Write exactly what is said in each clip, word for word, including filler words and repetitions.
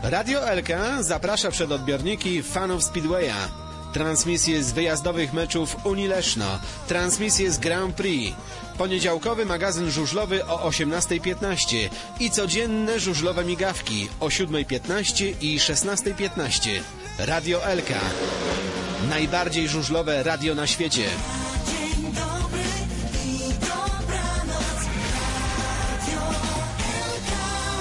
Radio L K zaprasza przed odbiorniki fanów Speedwaya. Transmisje z wyjazdowych meczów Unii Leszno, transmisje z Grand Prix, poniedziałkowy magazyn żużlowy o osiemnastej piętnaście i codzienne żużlowe migawki o siódmej piętnaście i szesnastej piętnaście. Radio L K. Najbardziej żużlowe radio na świecie. Dzień dobry i dobranoc. Radio L K.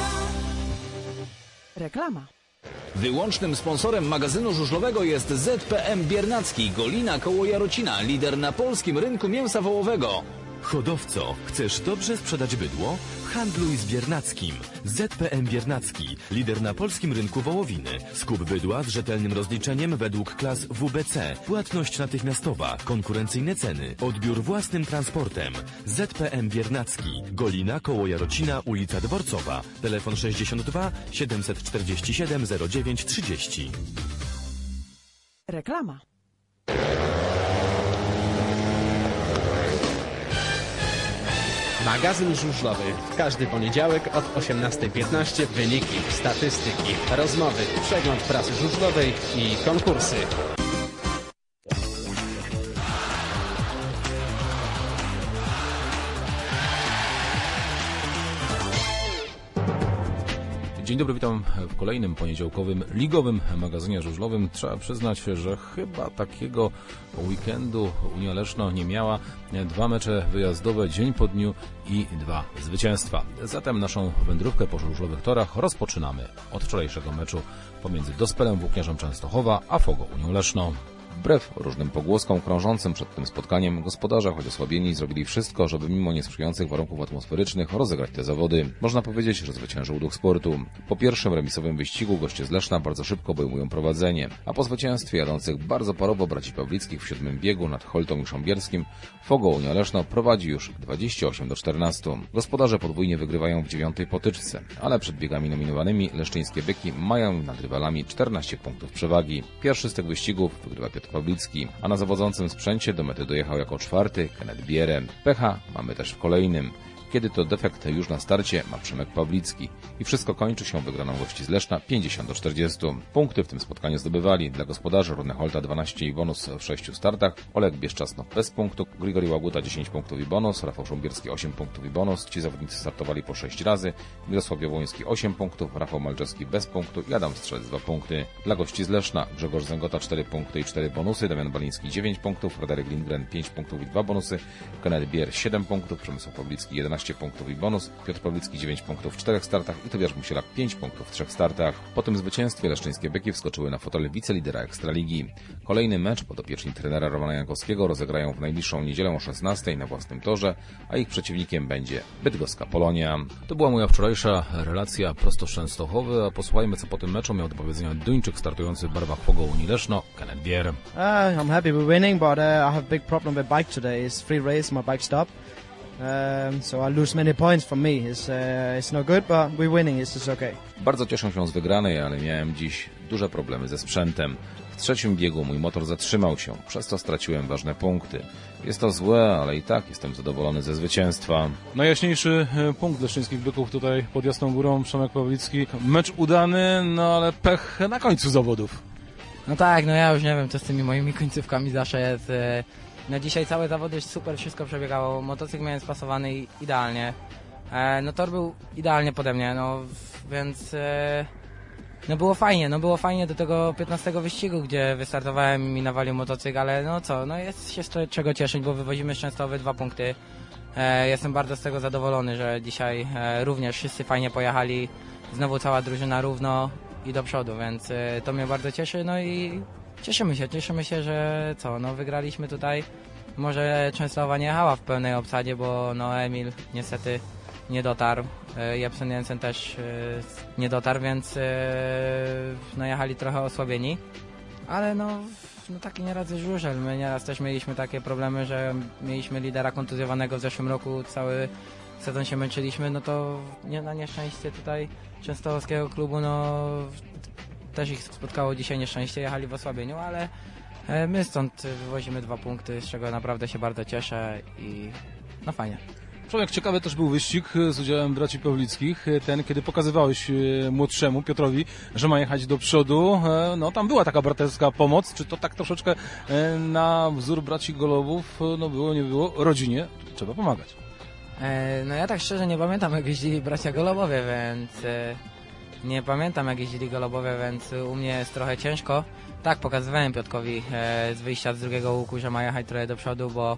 Reklama. Wyłącznym sponsorem magazynu żużlowego jest Z P M Biernacki, Golina koło Jarocina, lider na polskim rynku mięsa wołowego. Hodowco, chcesz dobrze sprzedać bydło? Handluj z Biernackim. Z P M Biernacki, lider na polskim rynku wołowiny. Skup bydła z rzetelnym rozliczeniem według klas W B C. Płatność natychmiastowa, konkurencyjne ceny, odbiór własnym transportem. Z P M Biernacki, Golina koło Jarocina, ulica Dworcowa. Telefon sześćdziesiąt dwa siedemset czterdzieści siedem zero dziewięć trzydzieści. Reklama. Magazyn żużlowy. W każdy poniedziałek od osiemnastej piętnaście wyniki, statystyki, rozmowy, przegląd prasy żużlowej i konkursy. Dzień dobry, witam w kolejnym poniedziałkowym ligowym magazynie żużlowym. Trzeba przyznać, że chyba takiego weekendu Unia Leszno nie miała. Dwa mecze wyjazdowe dzień po dniu i dwa zwycięstwa. Zatem naszą wędrówkę po żużlowych torach rozpoczynamy od wczorajszego meczu pomiędzy Dospelem Włókniarzem Częstochowa a Fogo Unią Leszno. Wbrew różnym pogłoskom krążącym przed tym spotkaniem, gospodarze, choć osłabieni, zrobili wszystko, żeby mimo niesprzyjających warunków atmosferycznych rozegrać te zawody. Można powiedzieć, że zwyciężył duch sportu. Po pierwszym remisowym wyścigu goście z Leszna bardzo szybko obejmują prowadzenie, a po zwycięstwie jadących bardzo parowo braci Pawlickich w siódmym biegu nad Holtą i Szambierskim Fogo Unia Leszno prowadzi już dwadzieścia osiem do czternastu. Gospodarze podwójnie wygrywają w dziewiątej potyczce, ale przed biegami nominowanymi leszczyńskie byki mają nad rywalami czternaście punktów przewagi. Pierwszy z tych wyścigów wygrywa Piotr Pawlicki, a na zawodzącym sprzęcie do mety dojechał jako czwarty Kenneth Bierę. Pecha mamy też w kolejnym, kiedy to defekt już na starcie ma Przemek Pawlicki i wszystko kończy się wygraną gości z Leszna pięćdziesiąt do czterdziestu. Punkty w tym spotkaniu zdobywali dla gospodarzy Rudne Holta dwanaście i bonus w sześciu startach, Oleg Bieszczasnow bez punktu, Grigory Łaguta dziesięć punktów i bonus, Rafał Szambierski osiem punktów i bonus. Ci zawodnicy startowali po sześć razy, Mirosław Jabłoński osiem punktów, Rafał Malczewski bez punktu i Adam Strzelec dwa punkty. Dla gości z Leszna Grzegorz Zęgota cztery punkty i cztery bonusy, Damian Baliński dziewięć punktów, Fryderyk Lindgren pięć punktów i dwa bonusy, Kenneth Bier siedem punktów, Przemysław Pawlicki jedenaście punktów i bonus, Piotr Pawlicki dziewięć punktów w czterech startach i Tobiasz Musielak pięć punktów w trzech startach. Po tym zwycięstwie leszczyńskie byki wskoczyły na fotel wicelidera Ekstraligi. Kolejny mecz podopieczni trenera Romana Jankowskiego rozegrają w najbliższą niedzielę o szesnastej na własnym torze, a ich przeciwnikiem będzie bydgoska Polonia. To była moja wczorajsza relacja prosto z Częstochowy, a posłuchajmy, co po tym meczu miał do powiedzenia Duńczyk startujący w barwach Fogo Unii Leszno, Kenneth Bier. Uh, I'm happy we're winning, but uh, I have a big problem with bike today. It's free race, my bike stopped. Um, so I lose many points from me. It's, uh, it's no good, but we're winning. It's just okay. Bardzo cieszę się z wygranej, ale miałem dziś duże problemy ze sprzętem. W trzecim biegu mój motor zatrzymał się, przez co straciłem ważne punkty. Jest to złe, ale i tak jestem zadowolony ze zwycięstwa. Najjaśniejszy punkt leszczyńskich byków tutaj pod Jasną Górą, Przemek Pawlicki. Mecz udany, no ale pech na końcu zawodów. No tak, no ja już nie wiem, co z tymi moimi końcówkami zawsze jest. No dzisiaj całe zawody super, wszystko przebiegało, motocykl miałem spasowany idealnie. No tor był idealnie pode mnie, no więc no było fajnie, no było fajnie do tego piętnastego wyścigu, gdzie wystartowałem i mi nawalił motocykl, ale no co, no jest się z czego cieszyć, bo wywozimy z Częstochowy dwa punkty. Jestem bardzo z tego zadowolony, że dzisiaj również wszyscy fajnie pojechali, znowu cała drużyna równo i do przodu, więc to mnie bardzo cieszy, no i cieszymy się, cieszymy się, że co, no wygraliśmy tutaj. Może Częstochowa nie jechała w pełnej obsadzie, bo no Emil niestety nie dotarł, Jepsen Jensen też nie dotarł, więc no jechali trochę osłabieni, ale no, no taki nieraz jest żużel. My nieraz też mieliśmy takie problemy, że mieliśmy lidera kontuzjowanego w zeszłym roku, cały sezon się męczyliśmy, no to nie, na nieszczęście tutaj częstochowskiego klubu, no też ich spotkało dzisiaj nieszczęście, jechali w osłabieniu, ale my stąd wywozimy dwa punkty, z czego naprawdę się bardzo cieszę i no fajnie. Człowiek, ciekawy też był wyścig z udziałem braci Pawlickich, ten, kiedy pokazywałeś młodszemu Piotrowi, że ma jechać do przodu. No tam była taka braterska pomoc, czy to tak troszeczkę na wzór braci Golobów, no było, nie było, rodzinie trzeba pomagać. E, no ja tak szczerze nie pamiętam, jak jeździli bracia Golobowie, więc e, nie pamiętam, jak jeździli Golobowie, więc u mnie jest trochę ciężko. Tak, pokazywałem Piotrkowi e, z wyjścia z drugiego łuku, że ma jechać trochę do przodu, bo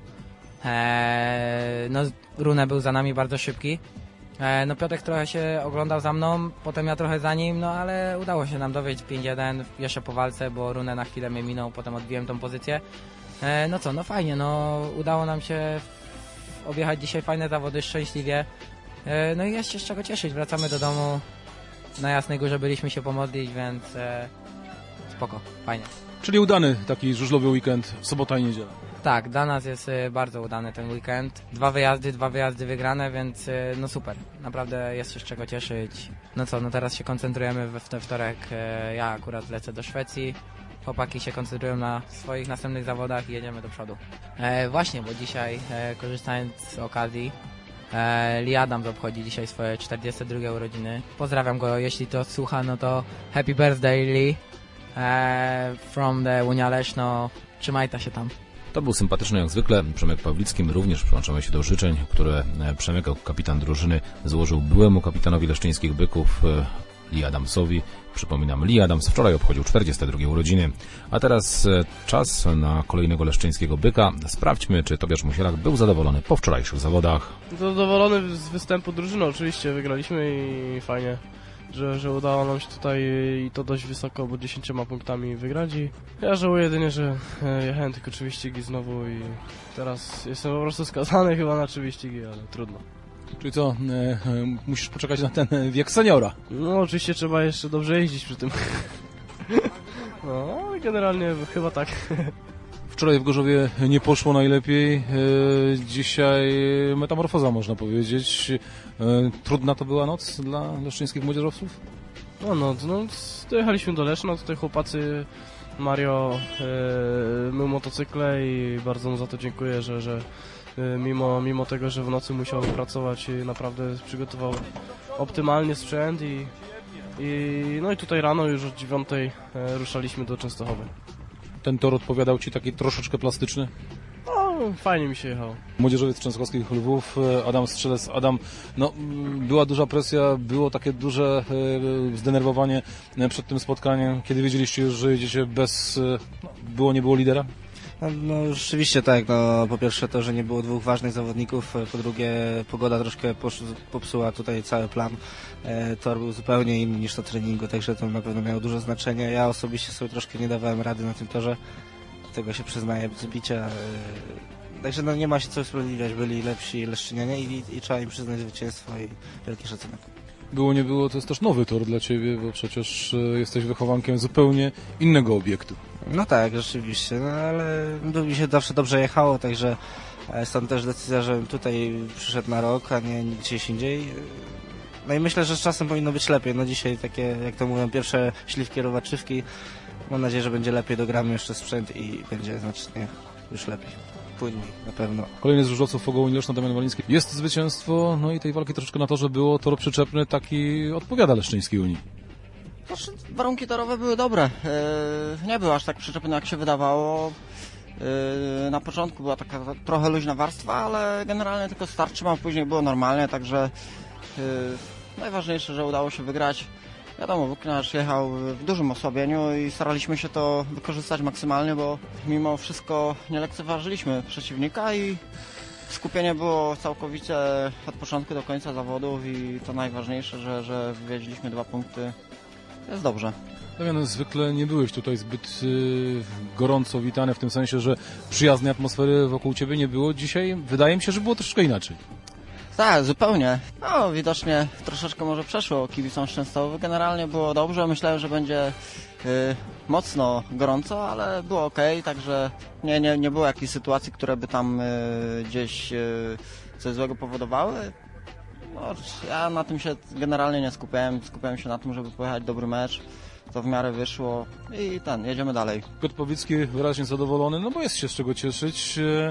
e, no, Rune był za nami bardzo szybki. E, no Piotrek trochę się oglądał za mną, potem ja trochę za nim, no ale udało się nam dowieźć pięć jeden jeszcze po walce, bo Rune na chwilę mnie minął, potem odbiłem tą pozycję. E, no co, no fajnie, no udało nam się objechać dzisiaj fajne zawody, szczęśliwie. E, no i jest się z czego cieszyć, wracamy do domu. Na Jasnej Górze byliśmy się pomodlić, więc e, spoko, fajnie. Czyli udany taki żużlowy weekend w sobota i niedziela. Tak, dla nas jest e, bardzo udany ten weekend. Dwa wyjazdy, dwa wyjazdy wygrane, więc e, no super. Naprawdę jest się z czego cieszyć. No co, no teraz się koncentrujemy we we wtorek. E, ja akurat lecę do Szwecji. Chłopaki się koncentrują na swoich następnych zawodach i jedziemy do przodu. E, właśnie, bo dzisiaj, e, korzystając z okazji, e, Lee Adams obchodzi dzisiaj swoje czterdzieste drugie urodziny. Pozdrawiam go, jeśli to słucha, no to happy birthday Lee e, from the Unia Leszno. Trzymajta się tam. To był sympatyczny jak zwykle Przemek Pawlicki. My również przyłączamy się do życzeń, które Przemek, kapitan drużyny, złożył byłemu kapitanowi leszczyńskich Byków, Lee Adamsowi. Przypominam, Lee Adams wczoraj obchodził czterdzieste drugie urodziny. A teraz czas na kolejnego leszczyńskiego Byka. Sprawdźmy, czy Tobiasz Musielak był zadowolony po wczorajszych zawodach. Zadowolony z występu drużyny, oczywiście wygraliśmy i fajnie, że, że udało nam się tutaj i to dość wysoko, bo dziesięcioma punktami wygrać. I ja żałuję jedynie, że jechałem tylko trzy wyścigi znowu i teraz jestem po prostu skazany chyba na trzy wyścigi, ale trudno. Czyli co, e, e, musisz poczekać na ten wiek seniora? No oczywiście trzeba jeszcze dobrze jeździć przy tym. No ale generalnie chyba tak. Wczoraj w Gorzowie nie poszło najlepiej, e, dzisiaj metamorfoza można powiedzieć. E, trudna to była noc dla leszczyńskich młodzieżowców? No no, no dojechaliśmy do Leszna, tutaj chłopacy, Mario e, mył motocykle i bardzo mu za to dziękuję, że, że Mimo, mimo tego, że w nocy musiał pracować, naprawdę przygotował optymalnie sprzęt i, i no i tutaj rano już od dziewiątej ruszaliśmy do Częstochowy. Ten tor odpowiadał Ci taki troszeczkę plastyczny? No, fajnie mi się jechało. Młodzieżowiec Częstochowskich Lwów, Adam Strzelec. Adam, no była duża presja, było takie duże e, zdenerwowanie przed tym spotkaniem, kiedy wiedzieliście już, że jedziecie bez, no, było nie było lidera? No, no rzeczywiście tak, no po pierwsze to, że nie było dwóch ważnych zawodników, po drugie pogoda troszkę popsuła tutaj cały plan. E, tor był zupełnie inny niż na treningu, także to na pewno miało dużo znaczenia. Ja osobiście sobie troszkę nie dawałem rady na tym torze, tego się przyznaję bez bicia. E, także no nie ma się co usprawiedliwiać, byli lepsi Leszczynianie i, i trzeba im przyznać zwycięstwo i wielki szacunek. Było, nie było, to jest też nowy tor dla Ciebie, bo przecież jesteś wychowankiem zupełnie innego obiektu. No tak, rzeczywiście, no ale mi się zawsze dobrze jechało, także stąd też decyzja, żebym tutaj przyszedł na rok, a nie gdzieś indziej. No i myślę, że z czasem powinno być lepiej. No dzisiaj takie, jak to mówią, pierwsze śliwki robaczywki. Mam nadzieję, że będzie lepiej, dogramy jeszcze sprzęt i będzie znacznie już lepiej. Płynniej, na pewno. Kolejny z żużlowców Ogołu Leszno, Damian Waliński. Jest zwycięstwo, no i tej walki troszeczkę na torze było. Tor przyczepny taki odpowiada Leszczyńskiej Unii. Znaczy, warunki torowe były dobre. Yy, nie był aż tak przyczepny, jak się wydawało. Yy, na początku była taka trochę luźna warstwa, ale generalnie tylko start trzymał, później było normalnie, także yy, najważniejsze, że udało się wygrać. Wiadomo, włókniarz jechał w dużym osłabieniu i staraliśmy się to wykorzystać maksymalnie, bo mimo wszystko nie lekceważyliśmy przeciwnika i skupienie było całkowicie od początku do końca zawodów i to najważniejsze, że, że wywieźliśmy dwa punkty. Jest dobrze. Damian, zwykle nie byłeś tutaj zbyt y, gorąco witany, w tym sensie, że przyjaznej atmosfery wokół Ciebie nie było. Dzisiaj wydaje mi się, że było troszeczkę inaczej. Tak, zupełnie. No, widocznie troszeczkę może przeszło kibicom z Częstochowy. Generalnie było dobrze. Myślałem, że będzie y, mocno gorąco, ale było ok, także nie, nie, nie było jakiejś sytuacji, które by tam y, gdzieś y, coś złego powodowały. No, ja na tym się generalnie nie skupiałem. Skupiałem się na tym, żeby pojechać dobry mecz. To w miarę wyszło i ten, jedziemy dalej. Piotr Pawlicki wyraźnie zadowolony, no bo jest się z czego cieszyć.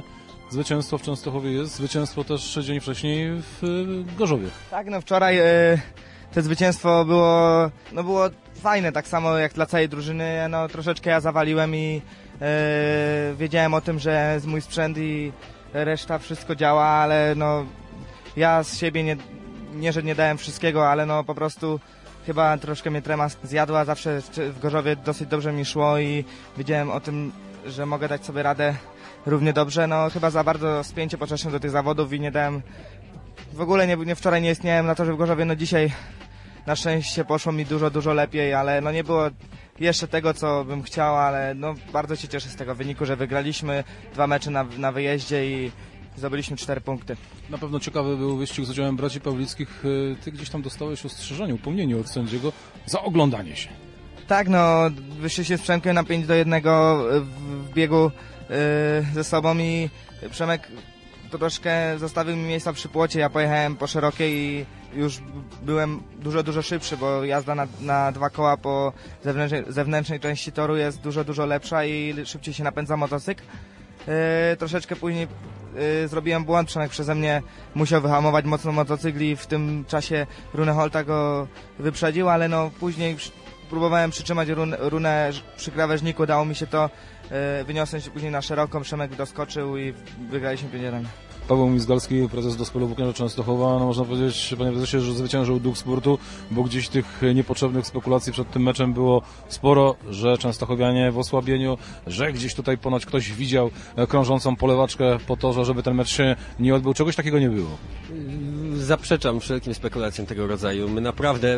zwycięstwo w Częstochowie jest, zwycięstwo też dzień wcześniej w Gorzowie. Tak, no wczoraj e, to zwycięstwo było, no było fajne, tak samo jak dla całej drużyny. No troszeczkę ja zawaliłem i e, wiedziałem o tym, że mój sprzęt i reszta wszystko działa, ale no ja z siebie nie, nie, że nie dałem wszystkiego, ale no po prostu chyba troszkę mnie trema zjadła. Zawsze w Gorzowie dosyć dobrze mi szło i wiedziałem o tym, że mogę dać sobie radę równie dobrze. No chyba za bardzo spięcie podszedłem do tych zawodów i nie dałem, w ogóle nie, nie wczoraj nie istniałem na torze w Gorzowie. No dzisiaj na szczęście poszło mi dużo, dużo lepiej, ale no nie było jeszcze tego, co bym chciał, ale no bardzo się cieszę z tego wyniku, że wygraliśmy dwa mecze na, na wyjeździe i zdobyliśmy cztery punkty. Na pewno ciekawy był wyścig z udziałem braci Pawlickich. Ty gdzieś tam dostałeś ostrzeżenie, upomnienie od sędziego za oglądanie się. Tak, no wyszliśmy z Przemkiem na pięć do jednego w, w biegu yy, ze sobą i Przemek troszkę zostawił mi miejsca przy płocie. Ja pojechałem po szerokiej i już byłem dużo, dużo szybszy, bo jazda na, na dwa koła po zewnętrznej, zewnętrznej części toru jest dużo, dużo lepsza i szybciej się napędza motocykl. Yy, troszeczkę później yy, zrobiłem błąd, Przemek przeze mnie musiał wyhamować mocno motocykl i w tym czasie Rune Holta go wyprzedził, ale no później przy, próbowałem przytrzymać run, runę przy krawężniku, udało mi się to, yy, wyniosłem się później na szeroką, Przemek doskoczył i wygraliśmy pięć jeden. Paweł Mizgalski, prezes Dospelu Włókniarza Częstochowa, no można powiedzieć, panie prezesie, że zwyciężył duch sportu, bo gdzieś tych niepotrzebnych spekulacji przed tym meczem było sporo, że częstochowianie w osłabieniu, że gdzieś tutaj ponoć ktoś widział krążącą polewaczkę po torze, żeby ten mecz się nie odbył. Czegoś takiego nie było. Zaprzeczam wszelkim spekulacjom tego rodzaju. My naprawdę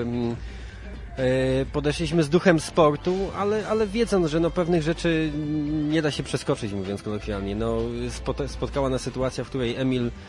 podeszliśmy z duchem sportu, ale, ale wiedząc, że no pewnych rzeczy nie da się przeskoczyć, mówiąc kolokwialnie. No, spotkała nas sytuacja, w której Emil yy,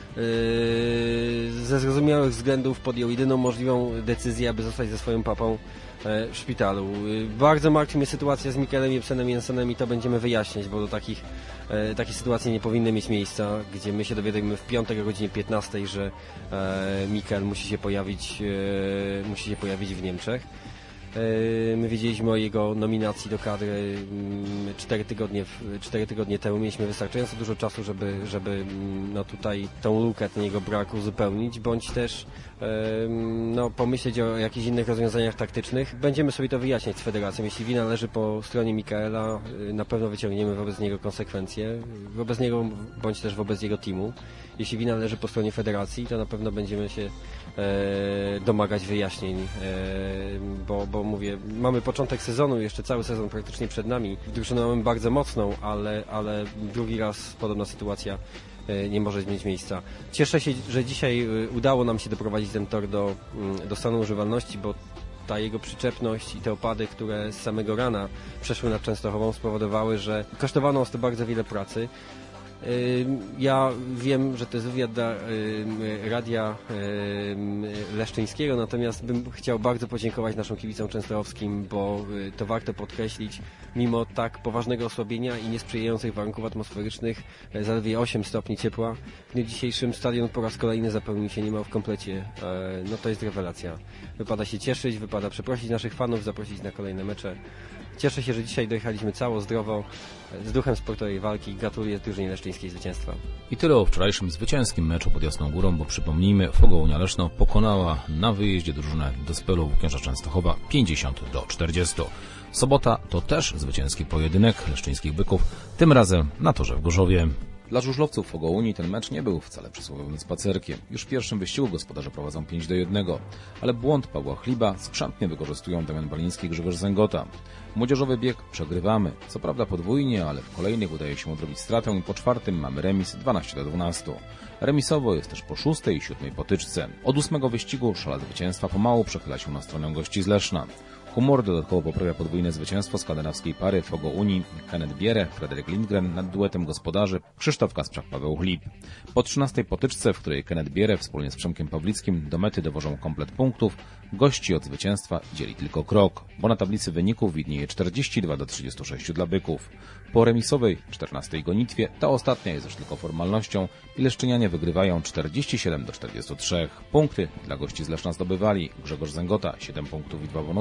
ze zrozumiałych względów podjął jedyną możliwą decyzję, aby zostać ze swoją papą w szpitalu. Bardzo martwi mnie sytuacja z Mikelem Jepsenem Jensenem i to będziemy wyjaśniać, bo do takich, e, takie sytuacje nie powinny mieć miejsca, gdzie my się dowiadujemy w piątek o godzinie piętnastej, że e, Mikel musi się pojawić, e, musi się pojawić w Niemczech. E, my wiedzieliśmy o jego nominacji do kadry cztery tygodnie, cztery tygodnie temu. Mieliśmy wystarczająco dużo czasu, żeby, żeby no tutaj tą lukę, ten jego brak uzupełnić, bądź też no, pomyśleć o jakichś innych rozwiązaniach taktycznych. Będziemy sobie to wyjaśniać z federacją. Jeśli wina leży po stronie Mikaela, na pewno wyciągniemy wobec niego konsekwencje, wobec niego bądź też wobec jego teamu. Jeśli wina leży po stronie federacji, to na pewno będziemy się e, domagać wyjaśnień, e, bo, bo mówię, mamy początek sezonu, jeszcze cały sezon praktycznie przed nami. Drużynę mamy bardzo mocną, ale, ale drugi raz podobna sytuacja nie może mieć miejsca. Cieszę się, że dzisiaj udało nam się doprowadzić ten tor do, do stanu używalności, bo ta jego przyczepność i te opady, które z samego rana przeszły nad Częstochową, spowodowały, że kosztowało nas to bardzo wiele pracy. Ja wiem, że to jest wywiad dla Radia Leszczyńskiego, natomiast bym chciał bardzo podziękować naszym kibicom częstochowskim, bo to warto podkreślić, mimo tak poważnego osłabienia i niesprzyjających warunków atmosferycznych, zaledwie osiem stopni ciepła, w dniu dzisiejszym stadion po raz kolejny zapełnił się niemal w komplecie. No to jest rewelacja. Wypada się cieszyć, wypada przeprosić naszych fanów, zaprosić na kolejne mecze. Cieszę się, że dzisiaj dojechaliśmy cało, zdrowo, z duchem sportowej walki. Gratuluję drużynie leszczyńskiej zwycięstwa. I tyle o wczorajszym zwycięskim meczu pod Jasną Górą, bo przypomnijmy, Fogounia Leszno pokonała na wyjeździe drużynę Dospelu Włókniarza Częstochowa pięćdziesiąt do czterdziestu. Sobota to też zwycięski pojedynek leszczyńskich byków, tym razem na torze w Gorzowie. Dla żużlowców Fogouni ten mecz nie był wcale przysłowiowym spacerkiem. Już w pierwszym wyścigu gospodarze prowadzą pięć do jednego, ale błąd Pawła Chliba skrzętnie wykorzystują Damian Baliński i Grzegorz Zęgota. Młodzieżowy bieg przegrywamy, co prawda podwójnie, ale w kolejnych udaje się odrobić stratę i po czwartym mamy remis dwanaście do dwunastu. Remisowo jest też po szóstej i siódmej potyczce. Od ósmego wyścigu szala zwycięstwa pomału przechyla się na stronę gości z Leszna. Humor dodatkowo poprawia podwójne zwycięstwo skandynawskiej pary Fogouni Kenneth Bierre, Fredrik Lindgren nad duetem gospodarzy Krzysztof Kasprzak, Paweł Chlib. Po trzynastej potyczce, w której Kenneth Bierre wspólnie z Przemkiem Pawlickim do mety dowożą komplet punktów, gości od zwycięstwa dzieli tylko krok, bo na tablicy wyników widnieje czterdzieści dwa do trzydziestu sześciu dla byków. Po remisowej czternastej gonitwie, ta ostatnia jest już tylko formalnością i leszczynianie wygrywają czterdzieści siedem do czterdziestu trzech. Punkty dla gości z Leszna zdobywali Grzegorz Zęgota siedem punktów i dwa bonusy, Damian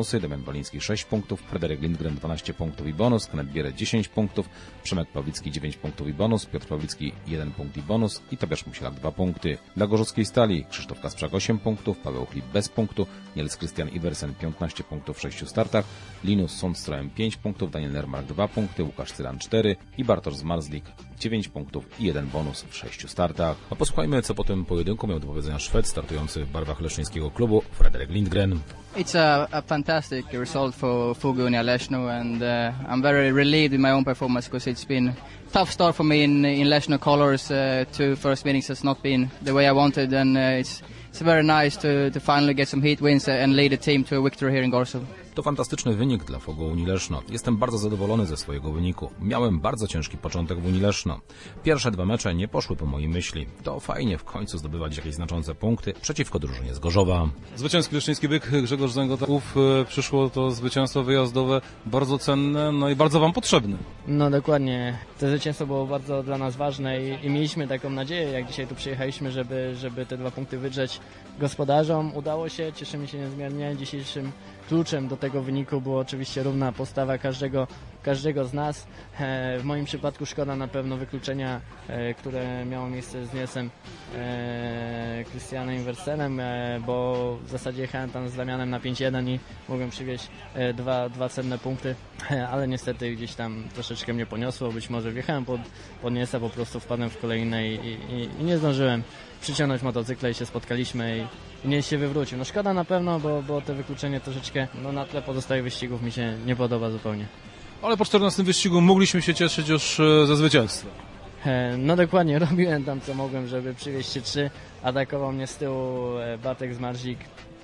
Boliński sześć punktów, Fryderyk Lindgren dwanaście punktów i bonus, Kenneth Bierę dziesięć punktów, Przemek Pawlicki dziewięć punktów i bonus, Piotr Pawlicki jeden punkt i bonus i Tobiasz Musielak dwa punkty. Dla Gorzowskiej Stali Krzysztof Kasprzak osiem punktów, Paweł Chlip bez punktu, Niels Christian Iversen piętnaście punktów w sześciu startach, Linus Sundström pięć punktów, Daniel Nermark dwa punkty, Łukasz Cyran cztery i Bartosz Zmarzlik dziewięć punktów i jeden bonus w sześciu startach. A posłuchajmy, co po tym pojedynku miał do powiedzenia Szwed startujący w barwach leszczyńskiego klubu Fryderyk Lindgren. It's a, a fantastic result for Fugu Unia Leszno, and uh, I'm very relieved with my own performance because it's been a tough start for me in, in Leszno colours. Uh, two first meetings has not been the way I wanted, and uh, it's it's very nice to, to finally get some heat wins and lead the team to a victory here in Gorzów. To fantastyczny wynik dla Fogu Unii Leszno. Jestem bardzo zadowolony ze swojego wyniku. Miałem bardzo ciężki początek w Unii Leszno. Pierwsze dwa mecze nie poszły po mojej myśli. To fajnie w końcu zdobywać jakieś znaczące punkty przeciwko drużynie z Gorzowa. Zwycięski leszczyński byk Grzegorz Zęgotaków. Przyszło to zwycięstwo wyjazdowe bardzo cenne, no i bardzo wam potrzebne. No dokładnie. To zwycięstwo było bardzo dla nas ważne i, i mieliśmy taką nadzieję, jak dzisiaj tu przyjechaliśmy, żeby, żeby te dwa punkty wydrzeć gospodarzom. Udało się, cieszymy się niezmiernie. Dzisiejszym kluczem do tego wyniku było oczywiście równa postawa każdego, każdego z nas. W moim przypadku szkoda na pewno wykluczenia, które miało miejsce z Niesem Christianem Iversenem, bo w zasadzie jechałem tam z Damianem na pięć jeden i mogłem przywieźć dwa, dwa cenne punkty, ale niestety gdzieś tam troszeczkę mnie poniosło. Być może wjechałem pod, pod Niesa, po prostu wpadłem w kolejne i, i, i nie zdążyłem przyciągnąć motocykla i się spotkaliśmy i, i nie się wywrócił. No szkoda na pewno, bo, bo to wykluczenie troszeczkę no, na tle pozostałych wyścigów mi się nie podoba zupełnie. Ale po czternastym wyścigu mogliśmy się cieszyć już ze zwycięstwa. No dokładnie, robiłem tam co mogłem, żeby przywieźć się trzy. Atakował mnie z tyłu Bartek Zmarzik,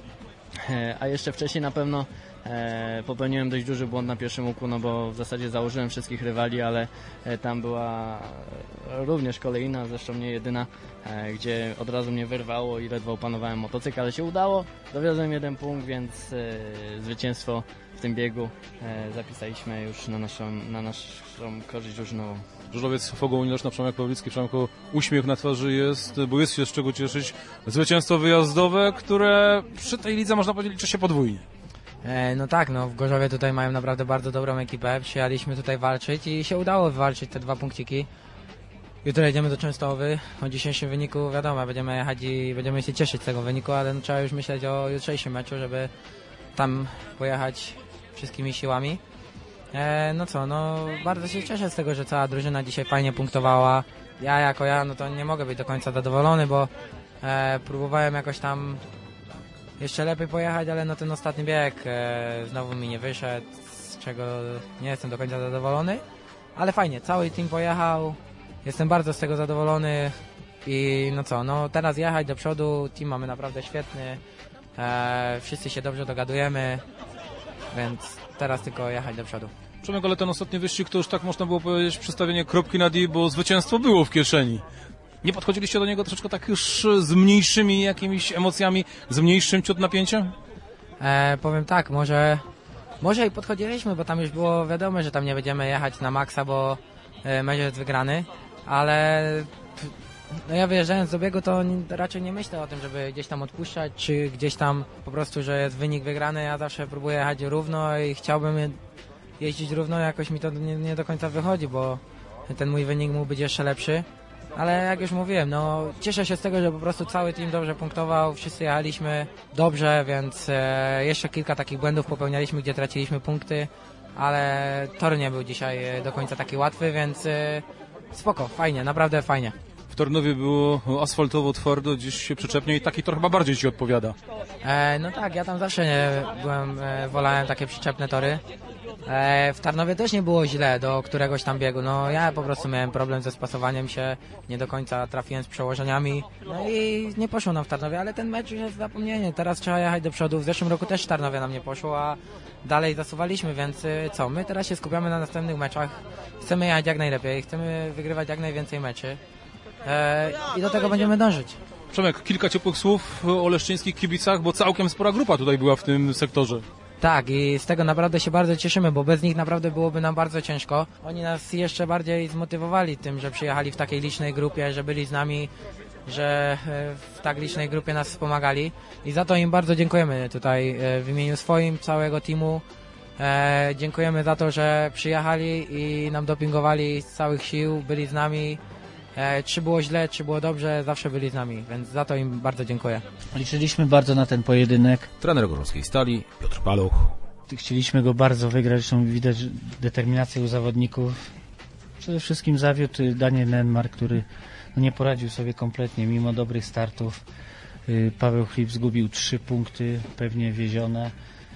a jeszcze wcześniej na pewno E, popełniłem dość duży błąd na pierwszym łuku, no bo w zasadzie założyłem wszystkich rywali, ale e, tam była również kolejna, zresztą nie jedyna, e, gdzie od razu mnie wyrwało i ledwo opanowałem motocykl, ale się udało, dowiozłem jeden punkt, więc e, zwycięstwo w tym biegu e, zapisaliśmy już na naszą, na naszą korzyść drużynową. Żużlowiec Fogu Unii Leszno, Przemek Pawlicki. Przemku, uśmiech na twarzy jest, bo jest się z czego cieszyć. Zwycięstwo wyjazdowe, które przy tej lidze można powiedzieć liczy się podwójnie. E, no tak, no w Gorzowie tutaj mają naprawdę bardzo dobrą ekipę. Przyjechaliśmy tutaj walczyć i się udało wywalczyć te dwa punkciki. Jutro jedziemy do Częstochowy. O dzisiejszym wyniku wiadomo, będziemy jechać i będziemy się cieszyć z tego wyniku, ale no, trzeba już myśleć o jutrzejszym meczu, żeby tam pojechać wszystkimi siłami. E, no co, no bardzo się cieszę z tego, że cała drużyna dzisiaj fajnie punktowała. Ja jako ja, no to nie mogę być do końca zadowolony, bo e, próbowałem jakoś tam jeszcze lepiej pojechać, ale no ten ostatni bieg e, znowu mi nie wyszedł, z czego nie jestem do końca zadowolony. Ale fajnie, cały team pojechał, jestem bardzo z tego zadowolony i no co, no teraz jechać do przodu, team mamy naprawdę świetny, e, wszyscy się dobrze dogadujemy, więc teraz tylko jechać do przodu. Przemek, ale ten ostatni wyścig to już tak można było powiedzieć przystawienie kropki na D, bo zwycięstwo było w kieszeni. Nie podchodziliście do niego troszeczkę tak już z mniejszymi jakimiś emocjami, z mniejszym ciut napięciem? E, powiem tak, może, może i podchodziliśmy, bo tam już było wiadomo, że tam nie będziemy jechać na maksa, bo e, mecz jest wygrany, ale no ja wyjeżdżając do biegu to nie, raczej nie myślę o tym, żeby gdzieś tam odpuszczać, czy gdzieś tam po prostu, że jest wynik wygrany. Ja zawsze próbuję jechać równo i chciałbym jeździć równo, jakoś mi to nie, nie do końca wychodzi, bo ten mój wynik mógł być jeszcze lepszy. Ale jak już mówiłem, no cieszę się z tego, że po prostu cały team dobrze punktował, wszyscy jechaliśmy dobrze, więc e, jeszcze kilka takich błędów popełnialiśmy, gdzie traciliśmy punkty, ale tor nie był dzisiaj do końca taki łatwy, więc e, spoko, fajnie, naprawdę fajnie. W Tarnowie było asfaltowo, twardo, gdzieś się przyczepnie i taki tor chyba bardziej Ci odpowiada. E, no tak, ja tam zawsze nie byłem, e, wolałem takie przyczepne tory. E, w Tarnowie też nie było źle do któregoś tam biegu, no ja po prostu miałem problem ze spasowaniem się, nie do końca trafiłem z przełożeniami, no i nie poszło nam w Tarnowie, ale ten mecz już jest zapomnienie, teraz trzeba jechać do przodu. W zeszłym roku też w Tarnowie nam nie poszło, a dalej zasuwaliśmy, więc co, my teraz się skupiamy na następnych meczach, chcemy jechać jak najlepiej, chcemy wygrywać jak najwięcej meczy e, i do tego będziemy dążyć. Przemek, kilka ciepłych słów o leszczyńskich kibicach, bo całkiem spora grupa tutaj była w tym sektorze. Tak, i z tego naprawdę się bardzo cieszymy, bo bez nich naprawdę byłoby nam bardzo ciężko. Oni nas jeszcze bardziej zmotywowali tym, że przyjechali w takiej licznej grupie, że byli z nami. że e, w tak licznej grupie nas wspomagali i za to im bardzo dziękujemy tutaj e, w imieniu swoim, całego teamu. E, dziękujemy za to, że przyjechali i nam dopingowali z całych sił, byli z nami. E, czy było źle, czy było dobrze, zawsze byli z nami, więc za to im bardzo dziękuję. Liczyliśmy bardzo na ten pojedynek. Trener Gorzowskiej Stali Piotr Paluch. Chcieliśmy go bardzo wygrać, zresztą widać determinację u zawodników. Przede wszystkim zawiódł Daniel Nenmark, który no nie poradził sobie kompletnie, mimo dobrych startów. Paweł Chlip zgubił trzy punkty, pewnie wiezione.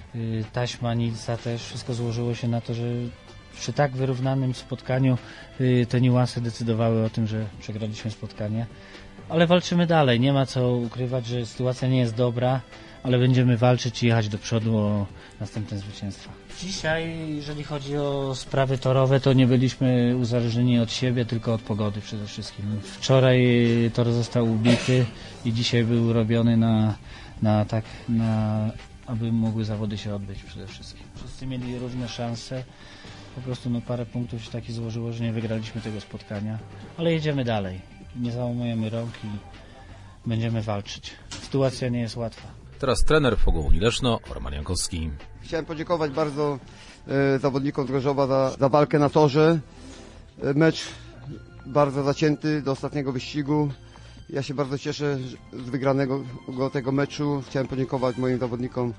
Taśma Nilsa też, wszystko złożyło się na to, że przy tak wyrównanym spotkaniu te niuanse decydowały o tym, że przegraliśmy spotkanie. Ale walczymy dalej, nie ma co ukrywać, że sytuacja nie jest dobra, ale będziemy walczyć i jechać do przodu o następne zwycięstwa. Dzisiaj, jeżeli chodzi o sprawy torowe, to nie byliśmy uzależnieni od siebie, tylko od pogody przede wszystkim. Wczoraj tor został ubity i dzisiaj był robiony na, na tak, na, aby mogły zawody się odbyć przede wszystkim. Wszyscy mieli równe szanse. Po prostu no, parę punktów się takie złożyło, że nie wygraliśmy tego spotkania, ale jedziemy dalej. Nie załamujemy rąk i będziemy walczyć. Sytuacja nie jest łatwa. Teraz trener Fogo Unii Leszno, Roman Jankowski. Chciałem podziękować bardzo e, zawodnikom z Gorzowa za, za walkę na torze. E, mecz bardzo zacięty do ostatniego wyścigu. Ja się bardzo cieszę z wygranego go tego meczu. Chciałem podziękować moim zawodnikom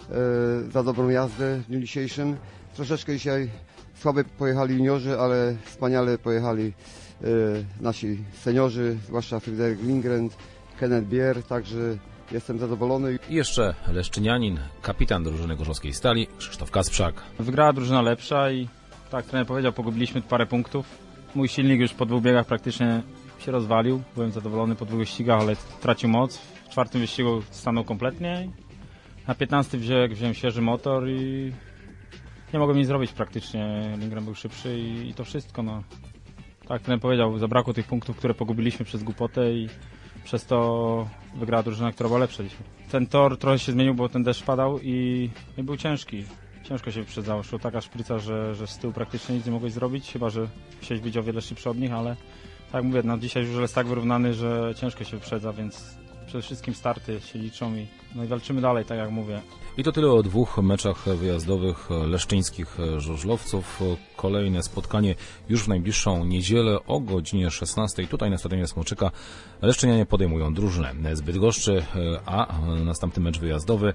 e, za dobrą jazdę w dniu dzisiejszym. Troszeczkę dzisiaj słabo pojechali juniorzy, ale wspaniale pojechali e, nasi seniorzy, zwłaszcza Fryderyk Lindgren, Kenneth Bier, także jestem zadowolony. I jeszcze leszczynianin, kapitan drużyny Gorzowskiej Stali, Krzysztof Kasprzak. Wygrała drużyna lepsza i tak trener powiedział, pogubiliśmy parę punktów. Mój silnik już po dwóch biegach praktycznie się rozwalił. Byłem zadowolony po dwóch wyścigach, ale tracił moc. W czwartym wyścigu stanął kompletnie. Na piętnastym wziąłem, wziąłem świeży motor i nie mogłem nic zrobić praktycznie. Lindgren był szybszy i, i to wszystko. No. Tak trener powiedział, zabrakło tych punktów, które pogubiliśmy przez głupotę i przez to wygrała drużyna, która była lepsza dzisiaj. Ten tor trochę się zmienił, bo ten deszcz padał i, i był ciężki. Ciężko się wyprzedzało. Szło taka szpryca, że, że z tyłu praktycznie nic nie mogłeś zrobić, chyba że chciałeś być o wiele szybszy od nich, ale tak jak mówię, no dzisiaj już jest tak wyrównany, że ciężko się wyprzedza, więc przede wszystkim starty się liczą i, no i walczymy dalej, tak jak mówię. I to tyle o dwóch meczach wyjazdowych leszczyńskich żużlowców. Kolejne spotkanie już w najbliższą niedzielę o godzinie szesnastej. Tutaj na stadionie Smoczyka leszczynianie podejmują drużynę z Bydgoszczy, a następny mecz wyjazdowy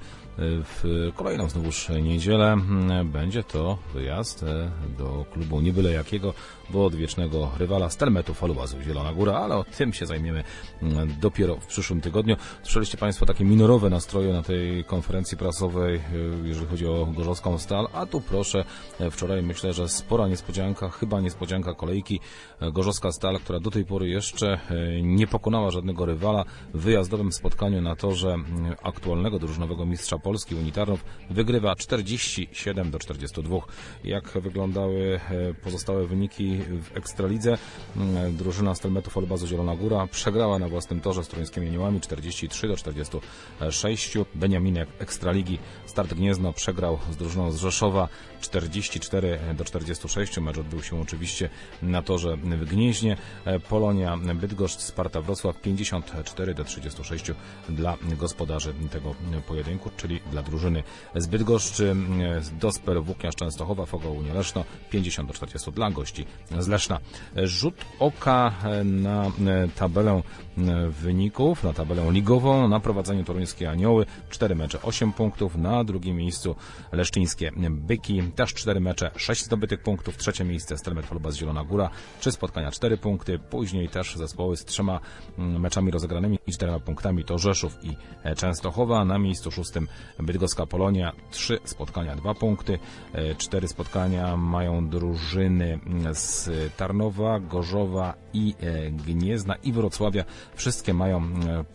w kolejną znowuż niedzielę będzie to wyjazd do klubu nie byle jakiego, bo odwiecznego rywala Stelmetów Falubazu Zielona Góra, ale o tym się zajmiemy dopiero w przyszłym tygodniu. Słyszeliście Państwo takie minorowe nastroje na tej konferencji prasowej, jeżeli chodzi o gorzowską Stal, a tu proszę, wczoraj myślę, że spora niespodzianka, chyba niespodzianka kolejki. Gorzowska Stal, która do tej pory jeszcze nie pokonała żadnego rywala w wyjazdowym spotkaniu na torze aktualnego drużynowego mistrza Polski Unitarnów, wygrywa czterdzieści siedem do czterdziestu dwóch. Jak wyglądały pozostałe wyniki w Ekstralidze? Drużyna Stelmetów Falubazu Zielona Góra przegrała na własnym torze z Toruńskimi Aniołami czterdzieści trzy do czterdziestu sześciu. Beniaminek Ekstraligi Start Gniezno przegrał z drużyną z Rzeszowa czterdzieści cztery do czterdziestu sześciu. Mecz odbył się oczywiście na torze w Gnieźnie. Polonia Bydgoszcz Sparta Wrocław pięćdziesiąt cztery do trzydziestu sześciu dla gospodarzy tego pojedynku, czyli dla drużyny z Bydgoszczy. Dosper Włókniarz Częstochowa, Fogo Unia Leszno pięćdziesiąt do czterdziestu dla gości z Leszna. Rzut oka na tabelę wyników, na tabelę ligową. Na prowadzeniu Toruńskie Anioły, cztery mecze, osiem punktów. Na drugim miejscu Leszczyńskie Byki, też cztery mecze, sześć zdobytych punktów. Trzecie miejsce Stelmet Falubaz Zielona Góra, trzy spotkania, cztery punkty. Później też zespoły z trzema meczami rozegranymi i czterema punktami to Rzeszów i Częstochowa. Na miejscu szóstym Bydgoska Polonia, trzy spotkania, dwa punkty. Cztery spotkania mają drużyny z Tarnowa, Gorzowa i Gniezna i Wrocławia. Wszystkie mają po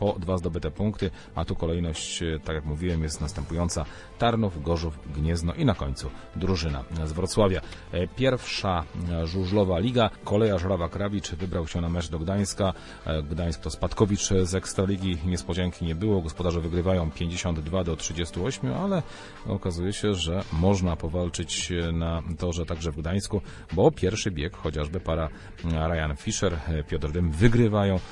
o dwa zdobyte punkty, a tu kolejność, tak jak mówiłem, jest następująca: Tarnów, Gorzów, Gniezno i na końcu drużyna z Wrocławia. Pierwsza żużlowa liga. Kolejarz Rawa-Krawicz wybrał się na mecz do Gdańska. Gdańsk to spadkowicz z Ekstraligi, niespodzianki nie było. Gospodarze wygrywają pięćdziesiąt dwa do trzydziestu ośmiu, ale okazuje się, że można powalczyć na torze także w Gdańsku, bo pierwszy bieg, chociażby para Ryan Fischer, Piotr Dym wygrywają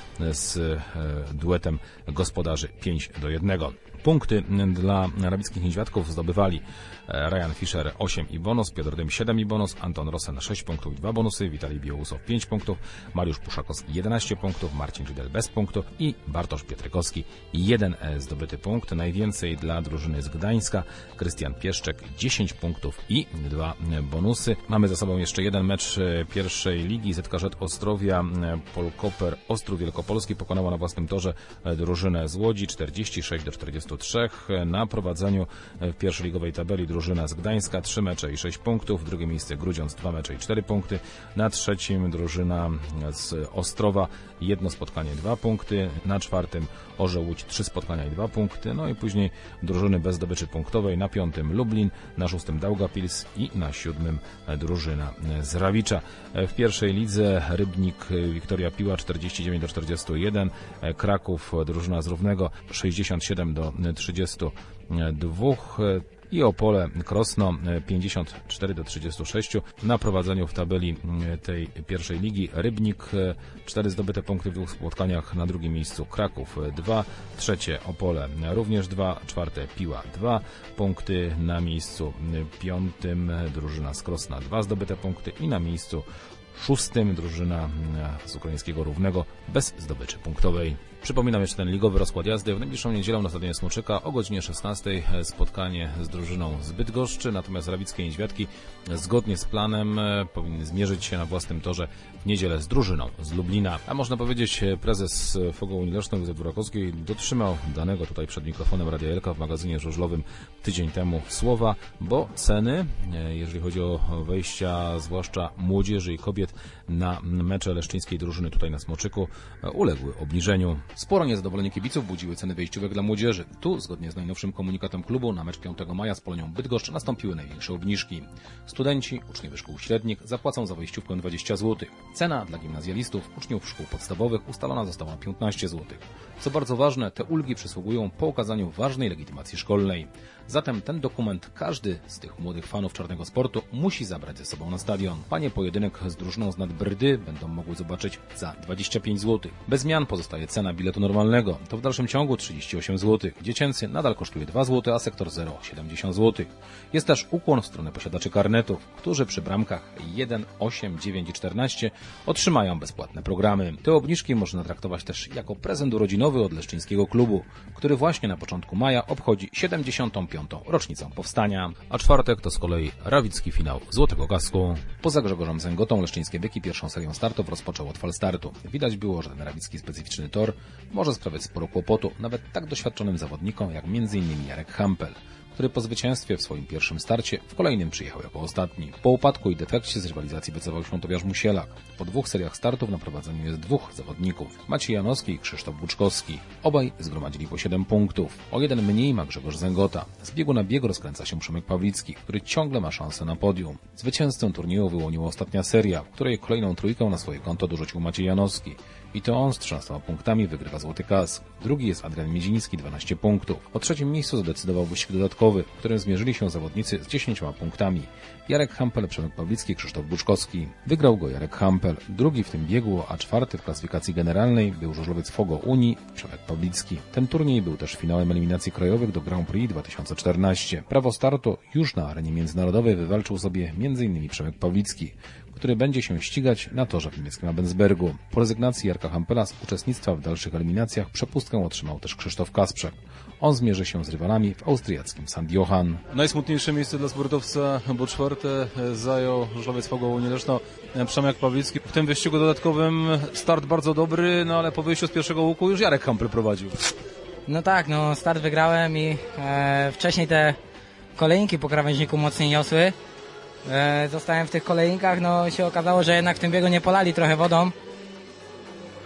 z duetem gospodarzy pięć do jednego. Punkty dla rawickich niedźwiadków zdobywali Ryan Fischer osiem i bonus, Piotr Dym siedem i bonus, Anton Rosen sześć punktów i dwa bonusy, Witalij Białousław pięć punktów, Mariusz Puszakowski jedenaście punktów, Marcin Żydel bez punktu i Bartosz Pietrykowski jeden zdobyty punkt. Najwięcej dla drużyny z Gdańska: Krystian Pieszczek dziesięć punktów i dwa bonusy. Mamy za sobą jeszcze jeden mecz pierwszej ligi. Z K Z Ostrowia Polkoper Ostrów Wielkopolski pokonała na własnym torze drużynę z Łodzi czterdzieści sześć do czterdziestu trzech. Na prowadzeniu w pierwszoligowej tabeli drużyna z Gdańska trzy mecze i sześć punktów. Drugie miejsce Grudziądz dwa mecze i cztery punkty. Na trzecim drużyna z Ostrowa jedno spotkanie dwa punkty. Na czwartym Orzeł Łódź trzy spotkania i dwa punkty. No i później drużyny bez zdobyczy punktowej. Na piątym Lublin, na szóstym Daugavpils i na siódmym drużyna z Rawicza. W pierwszej lidze Rybnik Wiktoria Piła czterdzieści dziewięć do czterdziestu jeden. Kraków drużyna z Równego sześćdziesiąt siedem do trzydziestu dwóch. I Opole Krosno pięćdziesiąt cztery do trzydziestu sześciu. Na prowadzeniu w tabeli tej pierwszej ligi Rybnik cztery zdobyte punkty w dwóch spotkaniach, na drugim miejscu Kraków dwa, trzecie Opole również dwa, czwarte Piła dwa punkty, na miejscu piątym drużyna z Krosna dwa zdobyte punkty i na miejscu szóstym drużyna z ukraińskiego Równego bez zdobyczy punktowej. Przypominam jeszcze ten ligowy rozkład jazdy. W najbliższą niedzielę na stadionie Smoczyka o godzinie szesnastej spotkanie z drużyną z Bydgoszczy, natomiast rawickie niedźwiadki zgodnie z planem powinny zmierzyć się na własnym torze w niedzielę z drużyną z Lublina. A można powiedzieć, prezes Fogo Unii Leszno Józef Burakowski dotrzymał danego tutaj przed mikrofonem Radia Elka w magazynie żużlowym tydzień temu słowa, bo ceny, jeżeli chodzi o wejścia zwłaszcza młodzieży i kobiet na mecze leszczyńskiej drużyny tutaj na Smoczyku, uległy obniżeniu. Sporo niezadowolenie kibiców budziły ceny wejściówek dla młodzieży. Tu, zgodnie z najnowszym komunikatem klubu, na mecz piątego maja z Polonią Bydgoszcz nastąpiły największe obniżki. Studenci, uczniowie szkół średnich zapłacą za wejściówkę dwadzieścia złotych. Cena dla gimnazjalistów, uczniów szkół podstawowych ustalona została na piętnaście złotych. Co bardzo ważne, te ulgi przysługują po okazaniu ważnej legitymacji szkolnej. Zatem ten dokument każdy z tych młodych fanów czarnego sportu musi zabrać ze sobą na stadion. Panie pojedynek z drużyną z Nadbrdy będą mogły zobaczyć za dwadzieścia pięć złotych. Bez zmian pozostaje cena biletu normalnego. To w dalszym ciągu trzydzieści osiem złotych. Dziecięcy nadal kosztuje dwa złote, a sektor zero siedemdziesiąt złotych. Jest też ukłon w stronę posiadaczy karnetów, którzy przy bramkach jeden, osiem, dziewięć i czternaście otrzymają bezpłatne programy. Te obniżki można traktować też jako prezent urodzinowy od leszczyńskiego klubu, który właśnie na początku maja obchodzi siedemdziesiątą piątą rocznicę powstania. A czwartek to z kolei rawicki finał Złotego Kasku. Poza Grzegorzem Zęgotą leszczyńskie byki pierwszą serią startów rozpoczął od falstartu. Widać było, że ten rawicki specyficzny tor może sprawiać sporo kłopotu nawet tak doświadczonym zawodnikom jak między innymi Jarek Hampel, który po zwycięstwie w swoim pierwszym starcie w kolejnym przyjechał jako ostatni. Po upadku i defekcie z rywalizacji wycofał świętowiarz Musielak. Po dwóch seriach startów na prowadzeniu jest dwóch zawodników: Maciej Janowski i Krzysztof Buczkowski. Obaj zgromadzili po siedem punktów. O jeden mniej ma Grzegorz Zęgota. Z biegu na bieg rozkręca się Przemek Pawlicki, który ciągle ma szansę na podium. Zwycięzcę turnieju wyłoniła ostatnia seria, w której kolejną trójkę na swoje konto dorzucił Maciej Janowski. I to on z trzynastoma punktami wygrywa Złoty Kask. Drugi jest Adrian Miedziński, dwanaście punktów. O trzecim miejscu zadecydował wyścig dodatkowy, w którym zmierzyli się zawodnicy z dziesięcioma punktami. Jarek Hampel, Przemek Pawlicki, Krzysztof Buczkowski. Wygrał go Jarek Hampel. Drugi w tym biegu, a czwarty w klasyfikacji generalnej był żużlowiec Fogo Unii, Przemek Pawlicki. Ten turniej był też finałem eliminacji krajowych do Grand Prix dwa tysiące czternaście. Prawo startu już na arenie międzynarodowej wywalczył sobie między innymi Przemek Pawlicki, który będzie się ścigać na torze w niemieckim Abensbergu. Po rezygnacji Jarka Hampela z uczestnictwa w dalszych eliminacjach przepustkę otrzymał też Krzysztof Kasprzak. On zmierzy się z rywalami w austriackim Sankt Johann. Najsmutniejsze miejsce dla sportowca, bo czwarte zajął żużlowiec Fogo Unii Leszno Przemek Pawlicki. W tym wyścigu dodatkowym start bardzo dobry, no ale po wyjściu z pierwszego łuku już Jarek Hampel prowadził. No tak, no start wygrałem i e, wcześniej te kolejniki po krawężniku mocniej niosły. E, zostałem w tych kolejnikach, no się okazało, że jednak w tym biegu nie polali trochę wodą.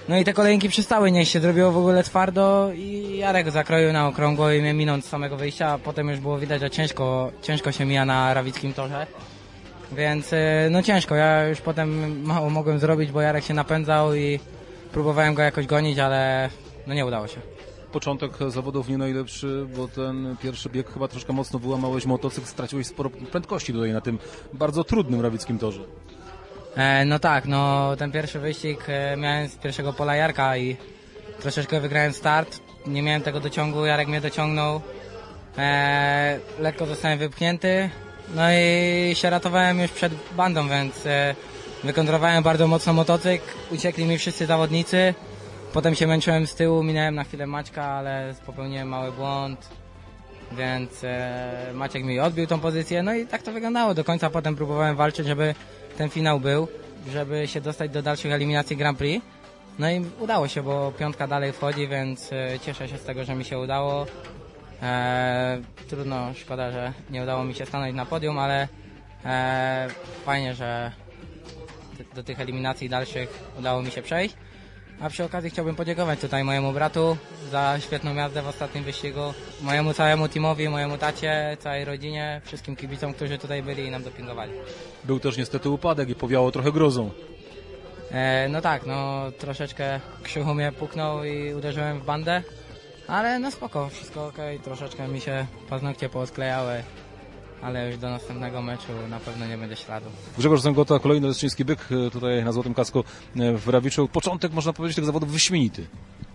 No i te kolejnki przestały nieść się, zrobiło w ogóle twardo i Jarek zakroił na okrągło i mnie minął z samego wyjścia, a potem już było widać, że ciężko, ciężko się mija na rawickim torze. Więc no ciężko, ja już potem mało mogłem zrobić, bo Jarek się napędzał i próbowałem go jakoś gonić, ale no nie udało się. Początek zawodów nie najlepszy, bo ten pierwszy bieg chyba troszkę mocno wyłamałeś motocykl, straciłeś sporo prędkości tutaj na tym bardzo trudnym rawickim torze. E, no tak, no ten pierwszy wyścig e, miałem z pierwszego pola Jarka i troszeczkę wygrałem start, nie miałem tego dociągu, Jarek mnie dociągnął, e, lekko zostałem wypchnięty, no i się ratowałem już przed bandą, więc e, wykontrowałem bardzo mocno motocykl, uciekli mi wszyscy zawodnicy, potem się męczyłem z tyłu, minąłem na chwilę Maćka, ale popełniłem mały błąd, więc e, Maciek mi odbił tą pozycję, no i tak to wyglądało, do końca potem próbowałem walczyć, żeby ten finał był, żeby się dostać do dalszych eliminacji Grand Prix. No i udało się, bo piątka dalej wchodzi, więc e, cieszę się z tego, że mi się udało. E, trudno, szkoda, że nie udało mi się stanąć na podium, ale e, fajnie, że ty, do tych eliminacji dalszych udało mi się przejść. A przy okazji chciałbym podziękować tutaj mojemu bratu za świetną jazdę w ostatnim wyścigu, mojemu całemu teamowi, mojemu tacie, całej rodzinie, wszystkim kibicom, którzy tutaj byli i nam dopingowali. Był też niestety upadek i powiało trochę grozą. E, no tak, no troszeczkę krzychu mnie puknął i uderzyłem w bandę, ale no spoko, wszystko okej, troszeczkę mi się paznokcie poodklejały, ale już do następnego meczu na pewno nie będzie śladu. Grzegorz Zęgota, kolejny leszczyński byk tutaj na Złotym Kasku w Rawiczu. Początek, można powiedzieć, tych zawodów wyśmienity.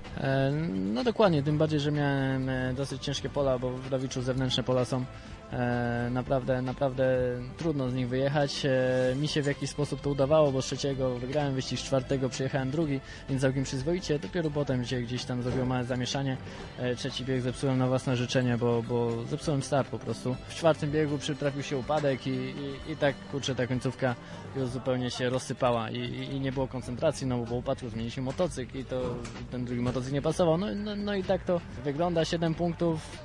No dokładnie, tym bardziej, że miałem dosyć ciężkie pola, bo w Rawiczu zewnętrzne pola są e, naprawdę, naprawdę trudno z nich wyjechać. E, mi się w jakiś sposób to udawało, bo z trzeciego wygrałem wyścig, z czwartego przyjechałem drugi, więc całkiem przyzwoicie. Dopiero potem się gdzieś tam zrobiło małe zamieszanie. E, trzeci bieg zepsułem na własne życzenie, bo, bo zepsułem start po prostu. W czwartym biegu przytrafił się upadek i, i, i tak, kurczę, ta końcówka już zupełnie się rozsypała i, i, i nie było koncentracji, no bo po upadku zmieniliśmy motocykl i to ten drugi motocykl nie pasował. No, no, no i tak to wygląda. siedem punktów.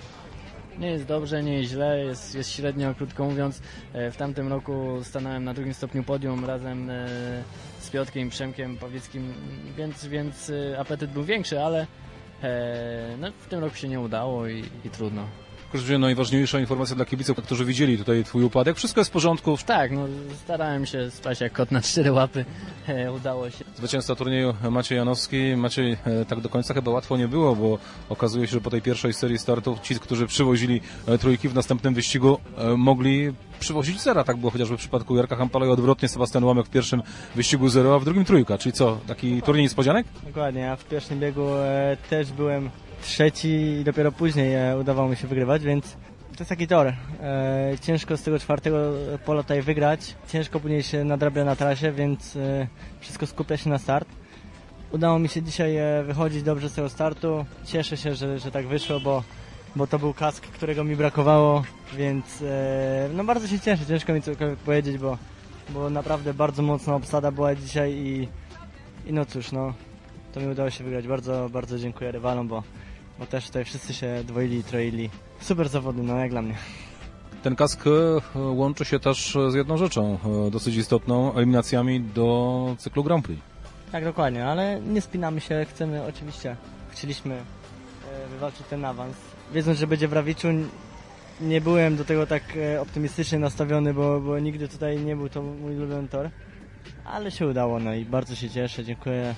Nie jest dobrze, nie jest źle, jest, jest średnio, krótko mówiąc. W tamtym roku stanąłem na drugim stopniu podium razem z Piotrkiem i Przemkiem Pawlickim, więc, więc apetyt był większy, ale no, w tym roku się nie udało i, i trudno. Że najważniejsza informacja dla kibiców, którzy widzieli tutaj twój upadek. Wszystko jest w porządku. Tak, no starałem się spać jak kot na cztery łapy. E, udało się. Zwycięzca turnieju Maciej Janowski. Maciej, e, tak do końca chyba łatwo nie było, bo okazuje się, że po tej pierwszej serii startów ci, którzy przywozili e, trójki w następnym wyścigu, e, mogli przywozić zera. Tak było chociażby w przypadku Jarka Hampala i odwrotnie Sebastian Łamek w pierwszym wyścigu zero, a w drugim trójka. Czyli co, taki turniej niespodzianek? Dokładnie, ja w pierwszym biegu e, też byłem trzeci i dopiero później e, udawało mi się wygrywać, więc to jest taki tor. E, ciężko z tego czwartego pola tutaj wygrać, ciężko później się nadrabia na trasie, więc e, wszystko skupia się na start. Udało mi się dzisiaj e, wychodzić dobrze z tego startu. Cieszę się, że, że tak wyszło, bo, bo to był kask, którego mi brakowało, więc e, no bardzo się cieszę. Ciężko mi cokolwiek powiedzieć, bo, bo naprawdę bardzo mocna obsada była dzisiaj i, i no cóż, no to mi udało się wygrać. Bardzo, bardzo dziękuję rywalom, bo bo też tutaj wszyscy się dwoili i troili. Super zawody, no jak dla mnie. Ten kask łączy się też z jedną rzeczą dosyć istotną, eliminacjami do cyklu Grand Prix. Tak, dokładnie, ale nie spinamy się, chcemy oczywiście, chcieliśmy wywalczyć ten awans. Wiedząc, że będzie w Rawiczu, nie byłem do tego tak optymistycznie nastawiony, bo, bo nigdy tutaj nie był to mój ulubiony tor, ale się udało, no i bardzo się cieszę, dziękuję,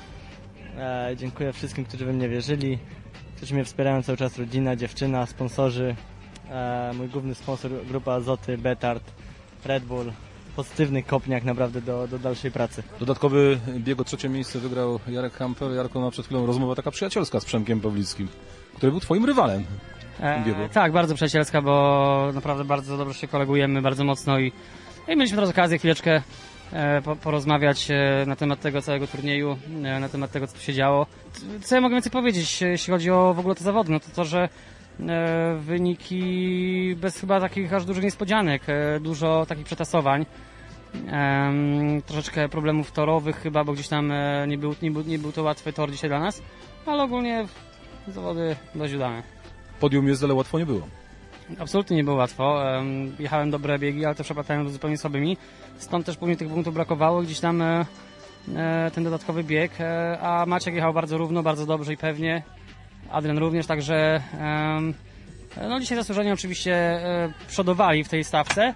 e, dziękuję wszystkim, którzy we mnie wierzyli, którzy mnie wspierają cały czas, rodzina, dziewczyna, sponsorzy, e, mój główny sponsor, grupa Azoty, Betard, Red Bull, pozytywny kopniak naprawdę do, do dalszej pracy. Dodatkowy bieg o trzecie miejsce wygrał Jarek Hampel. Jarko, ma przed chwilą rozmowa taka przyjacielska z Przemkiem Pawlickim, który był twoim rywalem w tym biegu. E, tak, bardzo przyjacielska, bo naprawdę bardzo dobrze się kolegujemy, bardzo mocno i, i mieliśmy teraz okazję chwileczkę e, po, porozmawiać e, na temat tego całego turnieju, e, na temat tego, co tu się działo. Co ja mogę więcej powiedzieć, jeśli chodzi o w ogóle te zawody, no to to, że e, wyniki bez chyba takich aż dużych niespodzianek, e, dużo takich przetasowań. Um, troszeczkę problemów torowych chyba, bo gdzieś tam e, nie, był, nie, był, nie był to łatwy tor dzisiaj dla nas, ale ogólnie zawody dość udane. Podium jest, ale łatwo nie było. Absolutnie nie było łatwo. Um, jechałem dobre biegi, ale też przeplatałem zupełnie słabymi. Stąd też później tych punktów brakowało. Gdzieś tam e, e, ten dodatkowy bieg, e, a Maciek jechał bardzo równo, bardzo dobrze i pewnie. Adrian również, także e, no dzisiaj zasłużenie oczywiście e, przodowali w tej stawce.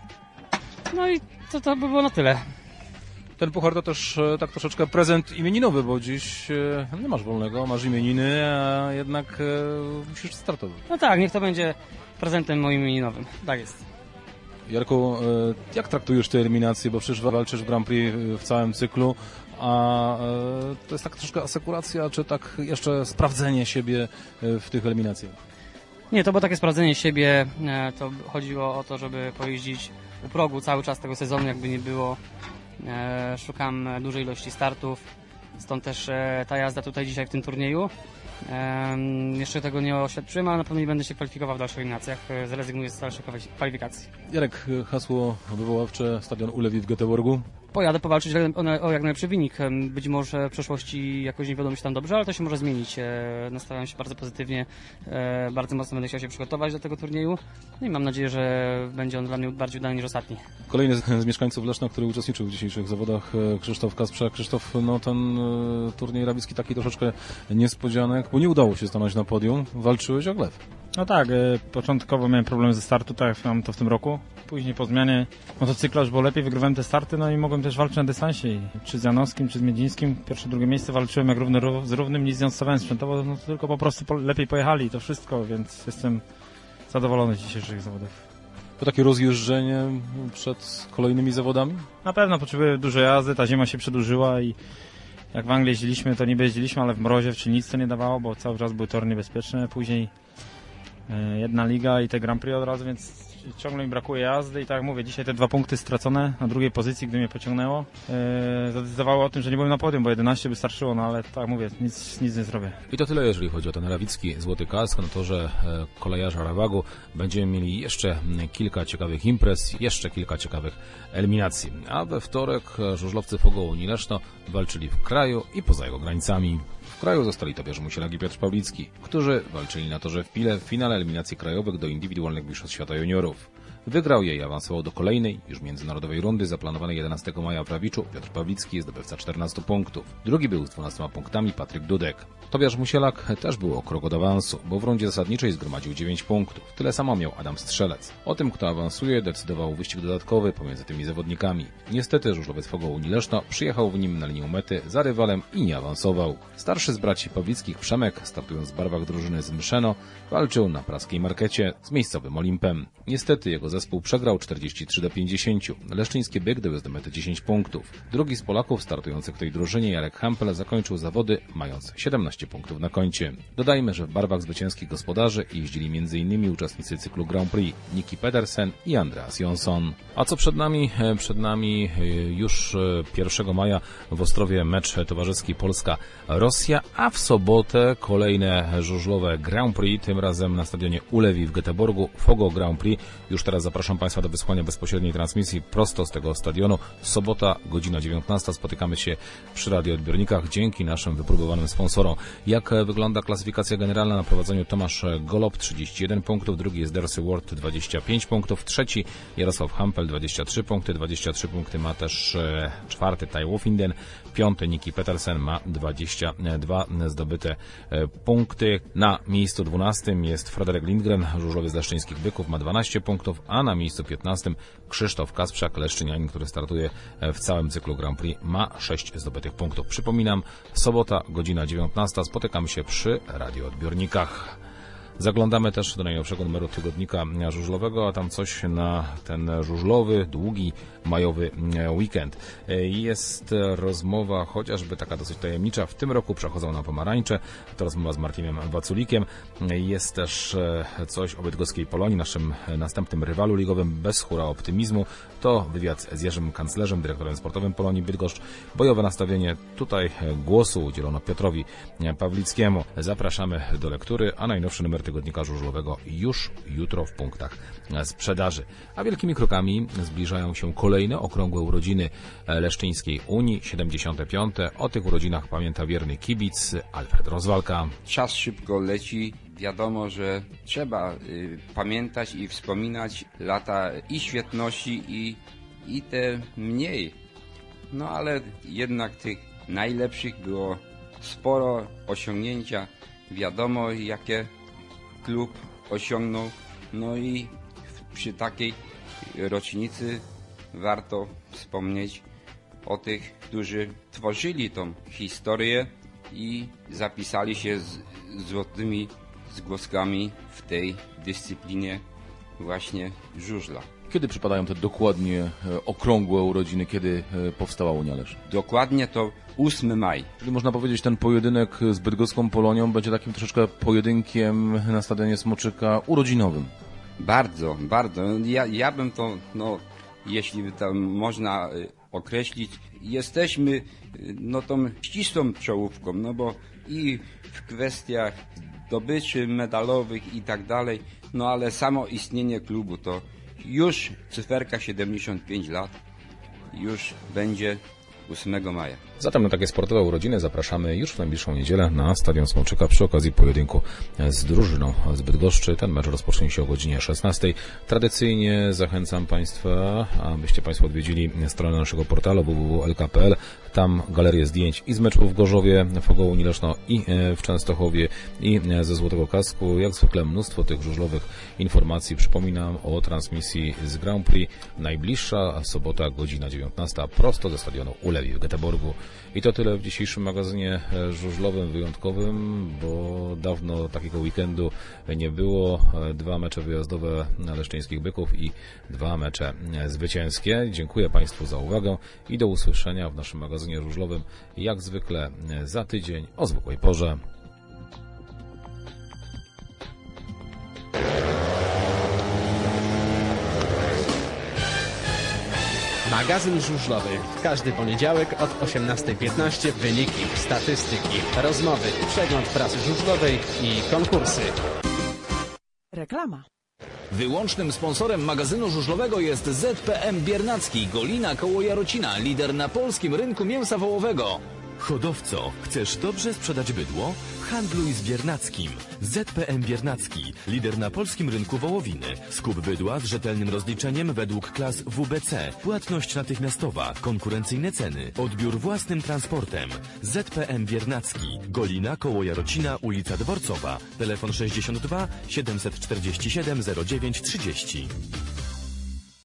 No i to, to by było na tyle. Ten puchar to też e, tak troszeczkę prezent imieninowy, bo dziś e, nie masz wolnego, masz imieniny, a jednak e, musisz startować. No tak, niech to będzie prezentem moim imieninowym. Tak jest. Jarku, e, jak traktujesz te eliminacje, bo przecież walczysz w Grand Prix w całym cyklu, a e, to jest tak troszkę asekuracja, czy tak jeszcze sprawdzenie siebie w tych eliminacjach? Nie, to było takie sprawdzenie siebie, e, to chodziło o to, żeby pojeździć u progu cały czas tego sezonu, jakby nie było. E, szukam dużej ilości startów, stąd też e, ta jazda tutaj dzisiaj w tym turnieju. E, jeszcze tego nie oświadczyłem, ale na pewno nie będę się kwalifikował w dalszych eliminacjach, e, zrezygnuję z dalszych kwalifikacji. Jarek, hasło wywoławcze, stadion Ulewi w Göteborgu. Pojadę powalczyć o, o jak najlepszy wynik. Być może w przyszłości jakoś nie wiadomo się tam dobrze, ale to się może zmienić. Nastawiam się bardzo pozytywnie, bardzo mocno będę chciał się przygotować do tego turnieju. No i mam nadzieję, że będzie on dla mnie bardziej udany niż ostatni. Kolejny z, z mieszkańców Leszna, który uczestniczył w dzisiejszych zawodach, Krzysztof Kasprzak. Krzysztof, no ten e, turniej rawicki taki troszeczkę niespodzianek, bo nie udało się stanąć na podium. Walczyłeś o gleb. No tak, e, początkowo miałem problem ze startu, tak jak mam to w tym roku. Później po zmianie motocykla już było lepiej, wygrywałem te starty, no i mogłem też walczyć na dystansie. I czy z Janowskim, czy z Miedzińskim. Pierwsze, drugie miejsce walczyłem jak równy z równym, nic nie odstawiałem sprzętowo, no tylko po prostu po, lepiej pojechali i to wszystko, więc jestem zadowolony z dzisiejszych zawodów. To takie rozjeżdżenie przed kolejnymi zawodami? Na pewno potrzebuję dużo jazdy, ta zima się przedłużyła i jak w Anglii jeździliśmy, to niby jeździliśmy, ale w mrozie czy nic to nie dawało, bo cały czas były tory niebezpieczne. Później jedna liga i te Grand Prix od razu, więc ciągle mi brakuje jazdy i tak jak mówię, dzisiaj te dwa punkty stracone na drugiej pozycji, gdy mnie pociągnęło, yy, zadecydowało o tym, że nie byłem na podium, bo jedenaście by starczyło, no ale tak jak mówię, nic, nic nie zrobię. I to tyle, jeżeli chodzi o ten rawicki złoty kask, no to, że kolejarza Ravagu będziemy mieli jeszcze kilka ciekawych imprez, jeszcze kilka ciekawych eliminacji. A we wtorek żużlowcy Fogo Unii Leszno walczyli w kraju i poza jego granicami. W kraju zostali Tobiasz Musielak i Piotr Pawlicki, którzy walczyli na torze w Pile w finale eliminacji krajowych do indywidualnych mistrzostw świata juniorów. Wygrał je i awansował do kolejnej, już międzynarodowej rundy zaplanowanej jedenastego maja w Rawiczu. Piotr Pawlicki, zdobywca czternastu punktów. Drugi był z dwunastoma punktami Patryk Dudek. Tobiasz Musielak też był o krok od awansu, bo w rundzie zasadniczej zgromadził dziewięć punktów. Tyle samo miał Adam Strzelec. O tym, kto awansuje, decydował wyścig dodatkowy pomiędzy tymi zawodnikami. Niestety żużlowiec Fogo Unii Leszno przyjechał w nim na linię mety za rywalem i nie awansował. Starszy z braci Pawlickich Przemek, startując w barwach drużyny z Mszeno, walczył na praskiej markecie z miejscowym Olimpem. Niestety jego zespół przegrał czterdzieści trzy do pięćdziesięciu. Leszczyński byk dowiózł do mety dziesięć punktów. Drugi z Polaków startujących w tej drużynie, Jarek Hampel, zakończył zawody mając siedemnaście punktów na koncie. Dodajmy, że w barwach zwycięskich gospodarzy jeździli między innymi uczestnicy cyklu Grand Prix Niki Pedersen i Andreas Jonsson. A co przed nami? Przed nami już pierwszego maja w Ostrowie mecz towarzyski Polska-Rosja, a w sobotę kolejne żużlowe Grand Prix, tym razem na stadionie Ulewi w Göteborgu, Fogo Grand Prix. Już teraz zapraszam Państwa do wysłania bezpośredniej transmisji prosto z tego stadionu. Sobota, godzina dziewiętnasta. Spotykamy się przy radioodbiornikach dzięki naszym wypróbowanym sponsorom. Jak wygląda klasyfikacja generalna? Na prowadzeniu Tomasz Golob, trzydzieści jeden punktów, drugi jest Darcy Ward, dwadzieścia pięć punktów, trzeci Jarosław Hampel, dwadzieścia trzy punkty, dwadzieścia trzy punkty ma też e, czwarty Tai Wofinden, piąty Niki Petersen ma dwadzieścia dwa zdobyte e, punkty. Na miejscu dwunastym jest Frederick Lindgren, żużlowiec Leszczyńskich Byków, ma dwanaście punktów, a na miejscu piętnastym Krzysztof Kasprzak, leszczynianin, który startuje w całym cyklu Grand Prix, ma sześć zdobytych punktów. Przypominam, sobota, godzina dziewiętnasta, spotykamy się przy radioodbiornikach. Zaglądamy też do najnowszego numeru tygodnika żużlowego, a tam coś na ten żużlowy, długi, majowy weekend. Jest rozmowa, chociażby taka dosyć tajemnicza. W tym roku przechodzą na pomarańcze. To rozmowa z Martinem Waculikiem. Jest też coś o bydgoskiej Polonii, naszym następnym rywalu ligowym, bez hura optymizmu. To wywiad z Jerzym Kanclerzem, dyrektorem sportowym Polonii Bydgoszcz. Bojowe nastawienie. Tutaj głosu udzielono Piotrowi Pawlickiemu. Zapraszamy do lektury, a najnowszy numer tygodnika żużlowego już jutro w punktach sprzedaży. A wielkimi krokami zbliżają się kolejne okrągłe urodziny Leszczyńskiej Unii, siedemdziesiąte piąte. O tych urodzinach pamięta wierny kibic Alfred Rozwalka. Czas szybko leci. Wiadomo, że trzeba y, pamiętać i wspominać lata i świetności, i, i te mniej no ale jednak tych najlepszych było sporo osiągnięcia. Wiadomo, jakie klub osiągnął, no i przy takiej rocznicy warto wspomnieć o tych, którzy tworzyli tą historię i zapisali się z złotymi zgłoskami w tej dyscyplinie właśnie żużla. Kiedy przypadają te dokładnie e, okrągłe urodziny, kiedy e, powstała Unia Leszno? Dokładnie to ósmego maja. Czyli można powiedzieć, ten pojedynek z bydgoską Polonią będzie takim troszeczkę pojedynkiem na stadionie Smoczyka urodzinowym. Bardzo, bardzo. Ja, ja bym to, no, jeśli to można określić, jesteśmy no tą ścisłą czołówką, no bo i w kwestiach zdobyczy medalowych i tak dalej, no ale samo istnienie klubu to już cyferka siedemdziesiąt pięć lat już będzie ósmego maja. Zatem na takie sportowe urodziny zapraszamy już w najbliższą niedzielę na Stadion Smoczyka przy okazji pojedynku z drużyną z Bydgoszczy. Ten mecz rozpocznie się o godzinie szesnastej. Tradycyjnie zachęcam Państwa, abyście Państwo odwiedzili stronę naszego portalu w w w kropka l k kropka p l. Tam galerię zdjęć i z meczu w Gorzowie, w Ogołu Unii Leszno i w Częstochowie i ze Złotego Kasku. Jak zwykle mnóstwo tych żużlowych informacji. Przypominam o transmisji z Grand Prix. Najbliższa sobota, godzina dziewiętnasta, prosto ze stadionu Ulewi w Göteborgu. I to tyle w dzisiejszym magazynie żużlowym wyjątkowym, bo dawno takiego weekendu nie było. Dwa mecze wyjazdowe leszczyńskich Byków i dwa mecze zwycięskie. Dziękuję Państwu za uwagę i do usłyszenia w naszym magazynie żużlowym jak zwykle za tydzień o zwykłej porze. Magazyn żużlowy. W każdy poniedziałek od osiemnastej piętnaście wyniki, statystyki, rozmowy, przegląd prasy żużlowej i konkursy. Reklama. Wyłącznym sponsorem magazynu żużlowego jest Z P M Biernacki, Golina koło Jarocina, lider na polskim rynku mięsa wołowego. Hodowco, chcesz dobrze sprzedać bydło? Handluj z Biernackim. Z P M Biernacki, lider na polskim rynku wołowiny. Skup bydła z rzetelnym rozliczeniem według klas W B C. Płatność natychmiastowa, konkurencyjne ceny, odbiór własnym transportem. Z P M Biernacki, Golina koło Jarocina, ulica Dworcowa. Telefon sześćdziesiąt dwa siedemset czterdzieści siedem zero dziewięć trzydzieści.